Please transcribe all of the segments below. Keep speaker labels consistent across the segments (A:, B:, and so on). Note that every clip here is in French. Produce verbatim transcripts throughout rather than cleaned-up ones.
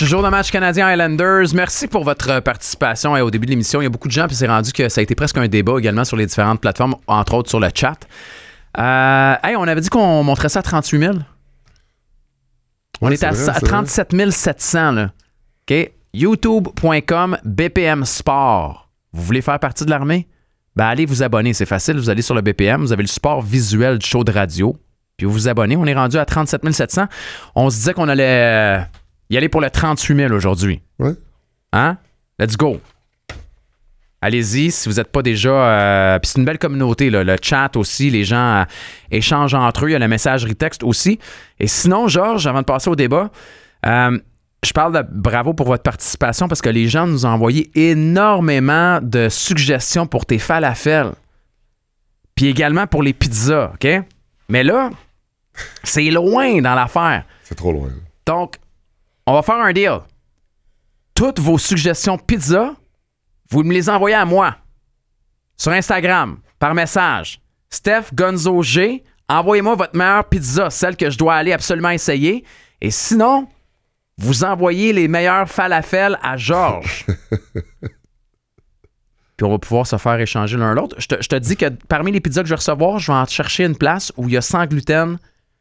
A: Toujours dans le match Canadien-Islanders. Merci pour votre participation. Et au début de l'émission, il y a beaucoup de gens, puis c'est rendu que ça a été presque un débat également sur les différentes plateformes, entre autres sur le chat. Euh, hey, on avait dit qu'on montrait ça à trente-huit mille. On
B: ouais,
A: est, est à,
B: vrai,
A: à trente-sept mille sept cents. Là. OK? youtube point com B P M Sport. Vous voulez faire partie de l'armée? Ben, allez vous abonner. C'est facile. Vous allez sur le B P M. Vous avez le support visuel du show de radio. Puis vous vous abonnez. On est rendu à trente-sept mille sept cents. On se disait qu'on allait... Euh, y aller pour le trente-huit mille aujourd'hui.
B: Ouais.
A: Hein? Let's go. Allez-y, si vous n'êtes pas déjà... Euh, puis c'est une belle communauté, là. Le chat aussi, les gens euh, échangent entre eux. Il y a la messagerie texte aussi. Et sinon, Georges, avant de passer au débat, euh, je parle de bravo pour votre participation parce que les gens nous ont envoyé énormément de suggestions pour tes falafels. Puis également pour les pizzas, OK? Mais là, c'est loin dans l'affaire.
B: C'est trop loin.
A: Donc, on va faire un deal. Toutes vos suggestions pizza, vous me les envoyez à moi. Sur Instagram, par message. Steph Gonzo G, envoyez-moi votre meilleure pizza, celle que je dois aller absolument essayer. Et sinon, vous envoyez les meilleurs falafels à Georges. Puis on va pouvoir se faire échanger l'un l'autre. Je te, je te dis que parmi les pizzas que je vais recevoir, je vais en chercher une place où il y a sans gluten,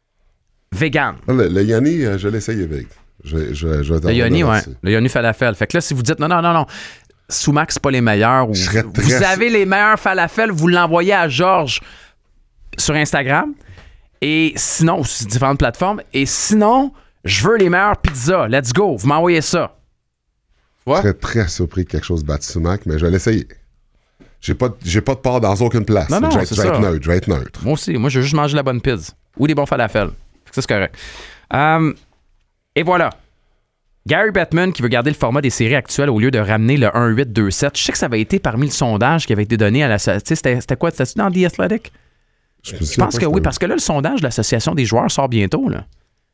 A: vegan.
B: Le, le Yanni, je l'ai essayé avec. Je, je, je
A: le Yoni, ouais. Le Yoni falafel. Fait que là, si vous dites non, non, non, non, Sumac, c'est pas les meilleurs. Ou, vous très... avez les meilleurs falafels, vous l'envoyez à Georges sur Instagram. Et sinon, sur différentes plateformes. Et sinon, je veux les meilleures pizzas. Let's go. Vous m'envoyez ça.
B: Ouais? Je serais très surpris de quelque chose battre Sumac, mais je vais l'essayer. J'ai pas, j'ai pas de part dans aucune place.
A: Non, non,
B: je vais,
A: c'est
B: je vais
A: ça.
B: être neutre. Je vais être neutre.
A: Moi aussi. Moi, je veux juste manger la bonne pizza. Ou des bons falafels. Fait que ça, c'est correct. Um, Et voilà. Gary Bettman qui veut garder le format des séries actuelles au lieu de ramener le un huit deux sept. Je sais que ça avait été parmi le sondage qui avait été donné à la... Tu sais, c'était, c'était quoi? C'était dans The Athletic? Je, Je pense que oui, parce que là, le sondage de l'Association des joueurs sort bientôt. Là.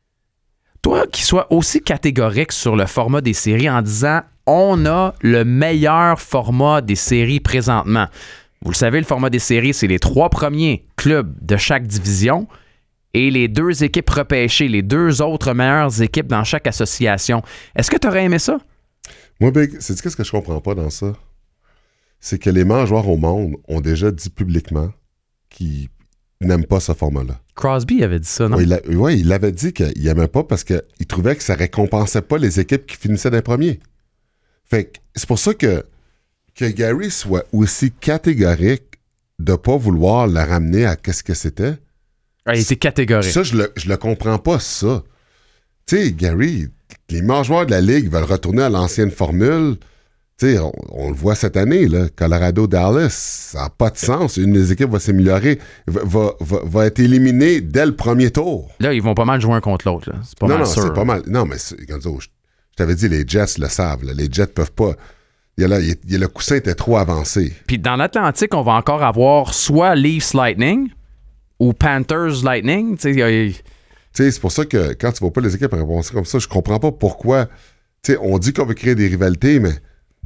A: Toi, qui sois aussi catégorique sur le format des séries en disant « On a le meilleur format des séries présentement ». Vous le savez, le format des séries, c'est les trois premiers clubs de chaque division et les deux équipes repêchées, les deux autres meilleures équipes dans chaque association. Est-ce que tu aurais aimé ça?
B: Moi, Big, c'est qu'est-ce que je comprends pas dans ça? C'est que les meilleurs joueurs au monde ont déjà dit publiquement qu'ils n'aiment pas ce format-là.
A: Crosby avait dit ça, non?
B: Oui, il, a, ouais, il avait dit qu'il n'aimait pas parce qu'il trouvait que ça récompensait pas les équipes qui finissaient d'un premier. Fait que c'est pour ça que, que Gary soit aussi catégorique de ne pas vouloir le ramener à qu'est-ce que c'était.
A: Ah, il était catégorique.
B: Ça, je le, je le comprends pas, ça. Tu sais, Gary, les meilleurs joueurs de la Ligue veulent retourner à l'ancienne formule. Tu sais, on, on le voit cette année, là, Colorado-Dallas, ça n'a pas de sens. Une des équipes va s'améliorer, va, va, va, va être éliminée dès le premier tour.
A: Là, ils vont pas mal jouer un contre l'autre. Là. C'est pas
B: non,
A: mal
B: non,
A: sûr.
B: c'est pas mal. Non, mais Gonzo, je, je t'avais dit, les Jets le savent. Là. Les Jets peuvent pas... Il y a là, il y a, le coussin était trop avancé.
A: Puis dans l'Atlantique, on va encore avoir soit Leafs Lightning ou Panthers Lightning. Tu sais,
B: c'est pour ça que quand tu vois pas les équipes répondre comme ça, je comprends pas pourquoi. Tu sais, on dit qu'on veut créer des rivalités, mais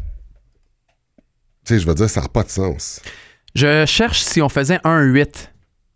B: tu sais, je veux dire, ça n'a pas de sens.
A: Je cherche si on faisait un huit.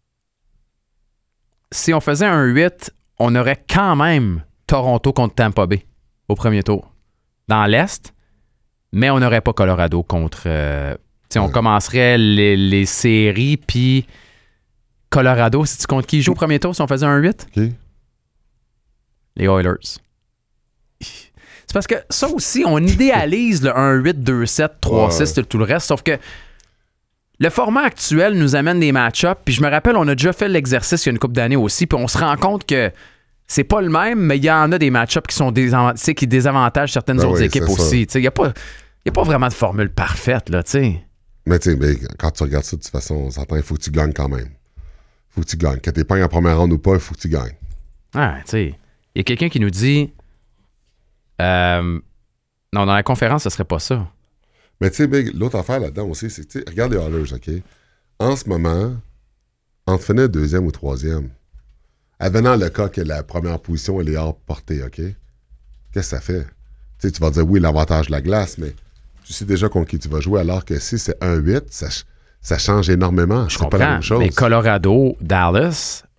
A: Si on faisait un huit, on aurait quand même Toronto contre Tampa Bay au premier tour. Dans l'Est, mais on n'aurait pas Colorado contre... Euh, on ouais. commencerait les, les séries, puis Colorado, c'est-tu contre qui joue au premier tour si on faisait un huit?
B: Okay.
A: Les Oilers. C'est parce que ça aussi, on idéalise le un huit, deux sept, trois six, ouais. tout le reste, sauf que le format actuel nous amène des match-ups, puis je me rappelle, on a déjà fait l'exercice il y a une couple d'années aussi, puis on se rend compte que c'est pas le même, mais il y en a des match-ups qui sont désavant- qui désavantagent certaines ben autres oui, équipes aussi. Il n'y a, a pas vraiment de formule parfaite, là, tu sais.
B: Mais tu sais, quand tu regardes ça, de toute façon, on s'entend, il faut que tu gagnes quand même. Il faut que tu gagnes. Que tu pognes en première ronde ou pas, il faut que tu gagnes.
A: Ah, tu sais. Il y a quelqu'un qui nous dit... Euh, non, dans la conférence, ce serait pas ça.
B: Mais tu sais, Big, l'autre affaire là-dedans aussi, c'est que, regarde les Oilers, OK? En ce moment, on finit deuxième ou troisième. Avenant le cas que la première position, elle est hors portée, OK? Qu'est-ce que ça fait? Tu sais, tu vas dire, oui, l'avantage de la glace, mais tu sais déjà contre qui tu vas jouer, alors que si c'est un huit, ça, ça change énormément.
A: Je
B: c'est
A: comprends,
B: pas la même chose.
A: Mais Colorado, Dallas,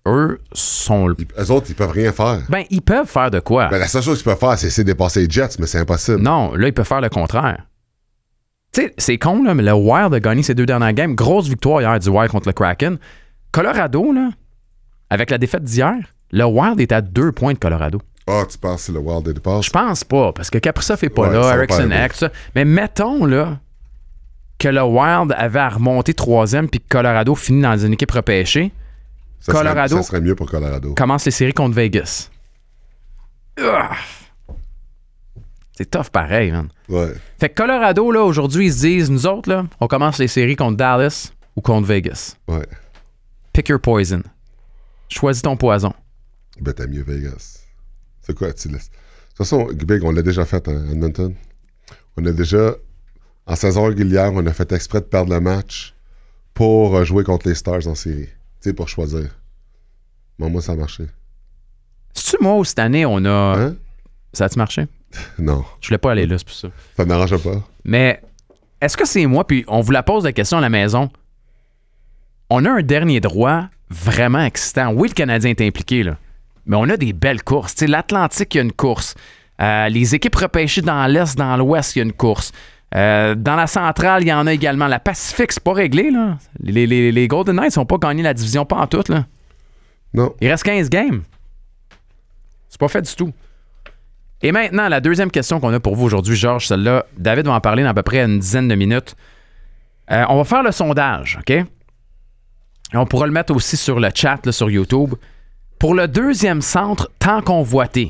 A: eux sont...
B: Ils, eux autres, ils peuvent rien faire.
A: Ben, ils peuvent faire de quoi?
B: Ben, la seule chose qu'ils peuvent faire, c'est essayer de dépasser les Jets, mais c'est impossible.
A: Non, là, ils peuvent faire le contraire. Tu sais, c'est con, là, mais le Wild a gagné ses deux dernières games. Grosse victoire hier du Wild contre le Kraken. Colorado, là, avec la défaite d'hier, le Wild est à deux points de Colorado.
B: Ah, tu penses que c'est le Wild des départs?
A: Je pense pas, parce que Kaprizov est pas
B: Ouais,
A: là,
B: ça va
A: Eriksson
B: pas
A: Ek, tout ça. Mais mettons, là, que le Wild avait à remonter troisième puis que Colorado finit dans une équipe repêchée.
B: Ça
A: Colorado
B: serait, ça serait mieux pour Colorado.
A: commence les séries contre Vegas. Ugh. C'est tough pareil, man.
B: Ouais.
A: Fait que Colorado, là, aujourd'hui, ils se disent, nous autres, là, on commence les séries contre Dallas ou contre Vegas.
B: Ouais.
A: Pick your poison. Choisis ton poison.
B: Ben, t'as mieux Vegas. C'est quoi, tu laisses? De toute façon, Big, on l'a déjà fait, hein, Edmonton. On a déjà, en saison régulière, on a fait exprès de perdre le match pour jouer contre les Stars en série. Tu sais, pour choisir. Bon, moi, ça a marché.
A: C'est-tu moi où cette année, on a...
B: Hein?
A: Ça a-tu marché?
B: Non.
A: Je voulais pas aller là, c'est pour ça.
B: Ça ne m'arrange pas.
A: Mais est-ce que c'est moi, puis on vous la pose la question à la maison, on a un dernier droit vraiment excitant. Oui, le Canadien est impliqué, là, mais on a des belles courses. Tu sais, l'Atlantique, il y a une course. Euh, les équipes repêchées dans l'Est, dans l'Ouest, il y a une course. Euh, dans la centrale, il y en a également. La Pacifique, c'est pas réglé, là. Les, les, les Golden Knights n'ont pas gagné la division, pas en tout, là.
B: Non.
A: Il reste quinze games. C'est pas fait du tout. Et maintenant, la deuxième question qu'on a pour vous aujourd'hui, Georges, celle-là, David va en parler dans à peu près une dizaine de minutes. Euh, on va faire le sondage, OK? Et on pourra le mettre aussi sur le chat, là, sur YouTube. Pour le deuxième centre, tant convoité,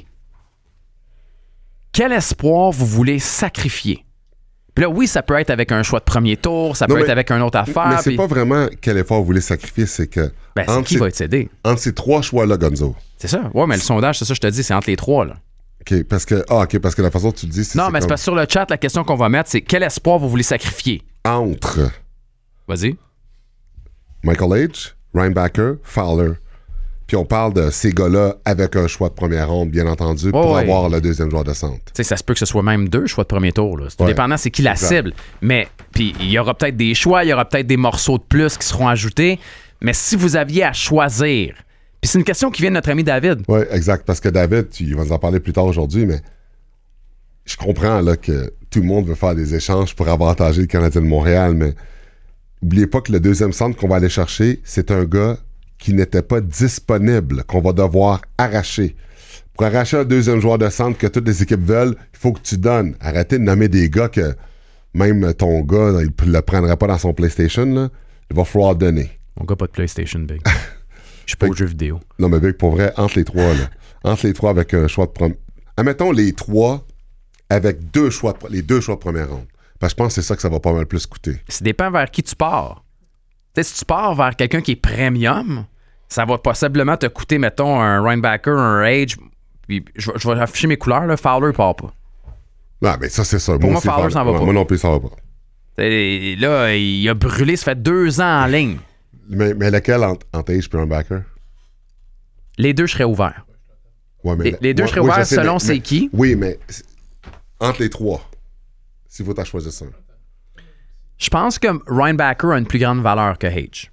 A: quel espoir vous voulez sacrifier? Puis là, oui, ça peut être avec un choix de premier tour, ça
B: Non,
A: peut
B: mais-
A: être avec une autre affaire.
B: Mais c'est
A: puis-
B: pas vraiment quel effort vous voulez sacrifier, c'est que.
A: Ben, c'est
B: entre
A: qui
B: ces-
A: va être cédé?
B: Entre ces trois choix-là, Gonzo.
A: C'est ça. Ouais, mais le sondage, c'est ça, je te dis, c'est entre les trois, là.
B: OK, parce que. Ah, OK, parce que la façon dont tu le dis, c'est.
A: Non,
B: c'est
A: mais c'est
B: comme
A: parce que sur le chat, la question qu'on va mettre, c'est quel espoir vous voulez sacrifier?
B: Entre
A: Vas-y.
B: Michael H., Ryan Backer, Fowler. Puis on parle de ces gars-là avec un choix de première ronde, bien entendu, pour
A: ouais.
B: avoir le deuxième joueur de centre.
A: Tu sais, ça se peut que ce soit même deux choix de premier tour. Là. C'est tout
B: Ouais.
A: dépendant c'est qui la
B: Exact.
A: cible. Mais puis il y aura peut-être des choix, il y aura peut-être des morceaux de plus qui seront ajoutés. Mais si vous aviez à choisir, puis c'est une question qui vient de notre ami David.
B: Oui, exact. Parce que David, tu, il va nous en parler plus tard aujourd'hui, mais je comprends là, que tout le monde veut faire des échanges pour avantager le Canadien de Montréal, mais n'oubliez pas que le deuxième centre qu'on va aller chercher, c'est un gars qui n'était pas disponible, qu'on va devoir arracher. Pour arracher un deuxième joueur de centre que toutes les équipes veulent, il faut que tu donnes. Arrêtez de nommer des gars que même ton gars, il ne le prendrait pas dans son PlayStation. Là. Il va falloir donner.
A: Mon gars, pas de PlayStation, Big. Je suis pas aux jeux vidéo.
B: Non, mais Big, pour vrai, entre les trois, là, entre les trois avec un choix de première... Admettons les trois avec deux choix de... les deux choix de première ronde. Parce que je pense que c'est ça que ça va pas mal plus coûter.
A: Ça dépend vers qui tu pars. Tu sais, si tu pars vers quelqu'un qui est premium, ça va possiblement te coûter, mettons, un Rhinebacker, un Age. Puis je, vais- je vais afficher mes couleurs, là. Fowler part pas.
B: Non, mais ça, c'est ça.
A: Pour moi,
B: aussi,
A: Fowler
B: Fowler-
A: s'en va
B: ouais,
A: pas.
B: Moi non plus, ça va pas.
A: Et là, il a brûlé, ça fait deux ans en ligne.
B: Mais, mais lequel entre, entre Age et un backer?
A: Les deux, je serais ouvert.
B: Ouais, mais
A: Les-
B: le-
A: les deux
B: ouais,
A: seraient
B: oui,
A: ouverts
B: je sais,
A: selon
B: mais-
A: c'est
B: mais-
A: qui.
B: Oui, mais c'est- entre les trois, s'il faut t'en choisir ça.
A: Je pense que Rhinebacker a une plus grande valeur que H.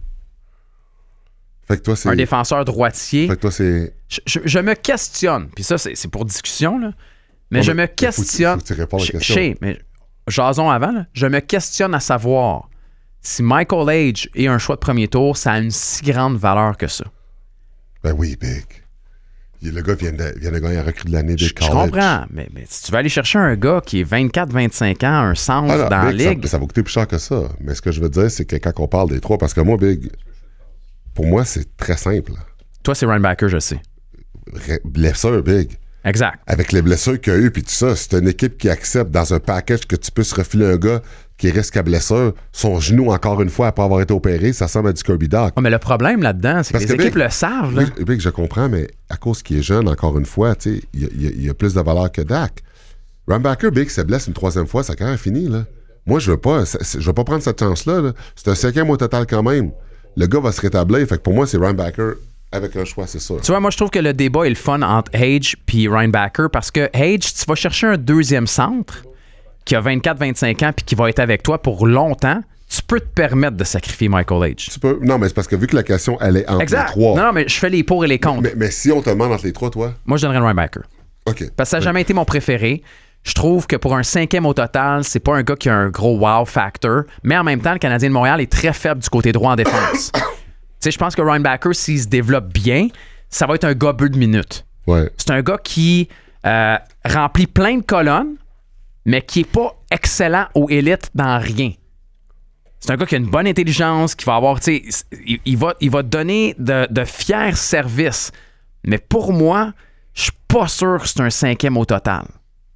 B: Fait que toi, c'est...
A: Un défenseur droitier.
B: Fait que toi, c'est...
A: Je, je- je me questionne, puis ça, c'est c'est pour discussion, là. Mais
B: Ouais,
A: je
B: mais
A: me
B: faut que tu-
A: questionne.
B: faut que tu réponds à la
A: Je-
B: question.
A: je sais, mais jason avant, là. Je me questionne à savoir si Michael Age et un choix de premier tour, ça a une si grande valeur que ça.
B: Ben oui, Big. Il- Le gars vient de, vient de gagner un recrue de l'année
A: Je,
B: de
A: je
B: college.
A: comprends, mais, mais si tu veux aller chercher un gars qui est vingt-quatre vingt-cinq ans, un centre
B: Ah non,
A: dans la
B: Big, ça-
A: ligue,
B: Ça, va coûter plus cher que ça. Mais ce que je veux dire, c'est que quand on parle des trois, parce que moi, Big, pour moi, c'est très simple.
A: toi, c'est Rhinebacker, je sais.
B: Ré- Blessure, Big.
A: Exact.
B: Avec les blessures qu'il y a eu, puis tout ça, c'est une équipe qui accepte dans un package que tu peux se refiler un gars qui risque à blessure. Son genou, encore une fois, après avoir été opéré, ça ressemble à du Kirby Doc.
A: Ouais, mais le problème là-dedans, c'est que
B: Parce
A: les
B: que
A: équipes
B: Big-
A: le savent. Là.
B: Big, Big, je comprends, mais à cause qu'il est jeune, encore une fois, tu sais, il y a, il y a- il y a plus de valeur que Dak. Rambacker, Big, se blesse une troisième fois, sa carrière est finie, là. Moi, je veux pas, c'est- c'est- je veux pas prendre cette chance-là, là. C'est un cinquième au total quand même. Le gars va se rétablir, fait que pour moi, c'est Rambacker avec un choix, c'est ça.
A: Tu vois, moi, je trouve que le débat est le fun entre Hage et Rhinebacker parce que Hage, tu vas chercher un deuxième centre qui a vingt-quatre vingt-cinq ans puis qui va être avec toi pour longtemps, tu peux te permettre de sacrifier Michael H.
B: Tu peux. Non, mais c'est parce que vu que la question, elle est entre
A: exact.
B: les trois.
A: Non, non, mais je fais les pour et les contre.
B: Mais, mais si on te demande entre les trois, toi?
A: Moi, je donnerais Ryan Backer.
B: OK.
A: Parce que ça n'a jamais été mon préféré. Je trouve que pour un cinquième au total, c'est pas un gars qui a un gros wow factor, mais en même temps, le Canadien de Montréal est très faible du côté droit en défense. Tu sais, je pense que Ryan Backer, s'il se développe bien, ça va être un gobeur de minutes.
B: Ouais.
A: C'est un gars qui euh, remplit plein de colonnes, mais qui est pas excellent ou élite dans rien. C'est un gars qui a une bonne intelligence, qui va avoir, tu sais, il, il, va, il va donner de, de fiers services. Mais pour moi, je suis pas sûr que c'est un cinquième au total.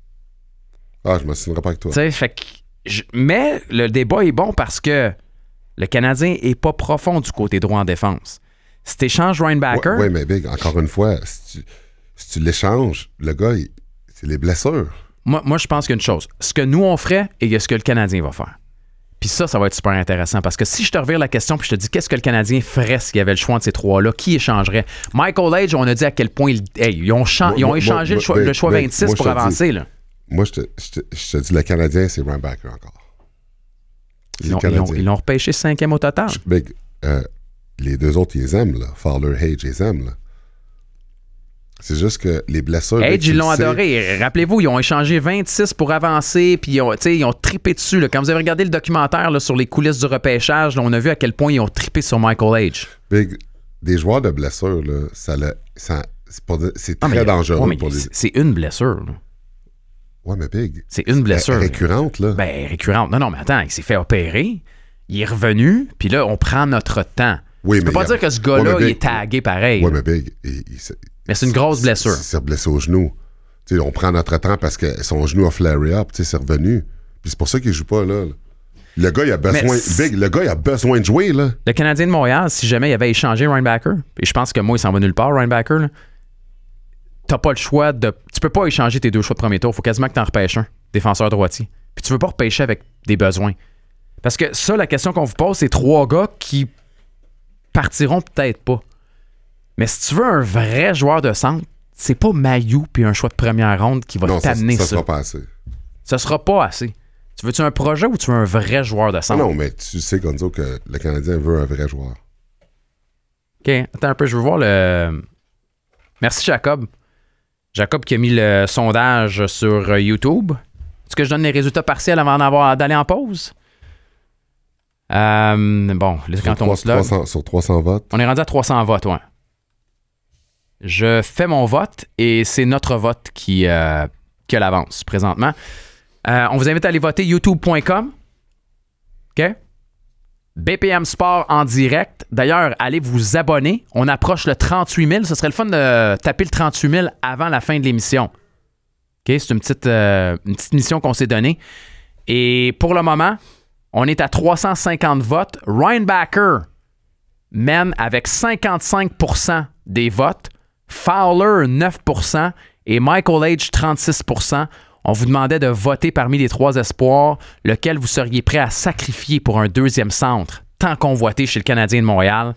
B: Ah, je ne m'assinerai pas avec toi.
A: Tu sais, fait que je, mais le débat est bon parce que le Canadien est pas profond du côté droit en défense. Si tu échanges Ryan Backer...
B: Oui, ouais, mais Big, encore une fois, si tu, si tu l'échanges, le gars, il, c'est les blessures.
A: Moi, moi, je pense qu'une chose, ce que nous, on ferait et ce que le Canadien va faire. Puis ça, ça va être super intéressant parce que si je te revire la question puis je te dis qu'est-ce que le Canadien ferait s'il y avait le choix de ces trois-là, qui échangerait? Michael H, on a dit à quel point ils, hey, ils ont, chan- moi, ils ont moi, échangé moi, le choix, ben, le choix ben, vingt-six pour avancer.
B: Dis,
A: là.
B: Moi, je te, je, te, je te dis, le Canadien, c'est Ryan Backer encore.
A: Ils l'ont, ils, l'ont, ils l'ont repêché cinquième au total.
B: Je, ben, euh, les deux autres, ils les aiment. Là. Fowler, Hage, ils les aiment. Là. C'est juste que les blessures...
A: Hage, ils l'ont sais... adoré. Rappelez-vous, ils ont échangé vingt-six pour avancer, puis ils ont, ils ont trippé dessus. Là. Quand vous avez regardé le documentaire là, sur les coulisses du repêchage, là, on a vu à quel point ils ont trippé sur Michael H.
B: Big, des joueurs de blessures, là, ça, le, ça c'est, pas, c'est très
A: ah, mais,
B: dangereux
A: ouais,
B: pour les...
A: C'est une blessure. Là.
B: Ouais, mais Big...
A: C'est une blessure.
B: Ré- récurrente, là.
A: Ben, récurrente. Non, non, mais attends, il s'est fait opérer, il est revenu, puis là, on prend notre temps.
B: Oui,
A: tu
B: mais
A: peux pas
B: a...
A: dire que ce gars-là,
B: ouais, Big,
A: il est tagué pareil.
B: Ouais, mais Big... Il, il, il,
A: mais c'est une grosse blessure.
B: Il s'est blessé au genou. T'sais, on prend notre temps parce que son genou a flare up, c'est revenu. Puis c'est pour ça qu'il joue pas, là. Le gars, il a besoin... Big, le gars, il a besoin de jouer, là.
A: Le Canadien de Montréal, si jamais il avait échangé Ryan Backer, et je pense que moi, il s'en va nulle part, Ryan Backer, là, t'as pas le choix de... Tu peux pas échanger tes deux choix de premier tour. Faut quasiment que t'en repêches un, défenseur droitier. Puis tu veux pas repêcher avec des besoins. Parce que ça, la question qu'on vous pose, c'est trois gars qui partiront peut-être pas. Mais si tu veux un vrai joueur de centre, c'est pas Mailloux puis un choix de première ronde qui va
B: non,
A: t'amener ça.
B: Ça, ça sera pas assez.
A: Ça sera pas assez. Tu veux-tu un projet ou tu veux un vrai joueur de centre?
B: Non, non, mais tu sais, Gonzo, que le Canadien veut un vrai joueur.
A: OK, attends un peu, je veux voir le... Merci, Jacob. Jacob qui a mis le sondage sur YouTube. Est-ce que je donne les résultats partiels avant d'avoir, d'aller en pause? Euh, bon, là, quand on se log...
B: Sur trois cents votes.
A: On est rendu à trois cents votes, ouais. Je fais mon vote et c'est notre vote qui, euh, qui a l'avance présentement. Euh, on vous invite à aller voter youtube point com. OK? B P M Sport en direct. D'ailleurs, allez vous abonner. On approche le trente-huit mille. Ce serait le fun de taper le trente-huit mille avant la fin de l'émission. OK? C'est une petite, euh, une petite mission qu'on s'est donnée. Et pour le moment, on est à trois cent cinquante votes. Ryan Backer mène avec cinquante-cinq pour cent des votes. Fowler, neuf pour cent. Et Michael H, trente-six pour cent. On vous demandait de voter parmi les trois espoirs, lequel vous seriez prêt à sacrifier pour un deuxième centre, tant convoité chez le Canadien de Montréal.